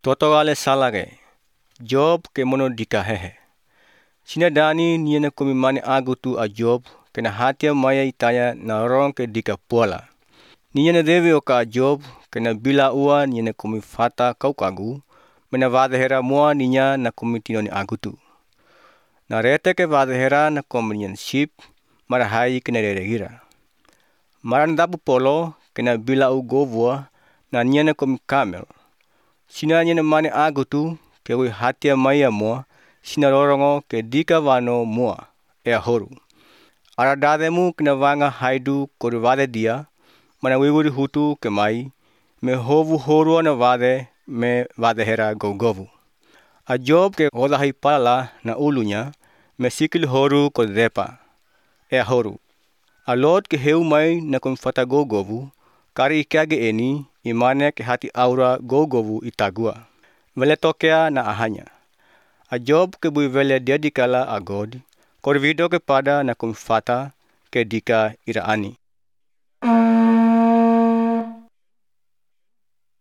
Totogale salage. Job ke mono dikahehe. Sina dani niana komimane agutu a Job kena hatia maya itaya na rong ke dika puala. Niana dewe oka Job kena bila ua niana komifata kau kagu mena vadehera mua ninya na komitino ni agutu. Na rete ke vadehera na kominian sip marahai kena reregira. Maran dapu polo kena bila u govua na niana komikamel. Sina niana mane agutu ke ui hatia maya mua sina rorongo ke dika wano mua ea horu. Ara dademu kena wanga haidu kori wade dia mana wiwuri hutu ke mai me hovu horua na wade me wadehera gogovu. A Job ke hodahai pala na ulunya me sikil horu ko depa ea horu. A Lot ke heu mai na komifata gogovu kari ikage eni imane ke hati aura gogovu itagua. Vele tokea na ahanya. A Job ke bui vele dia dikala agod, korvido kepada na komifata ke dika iraani.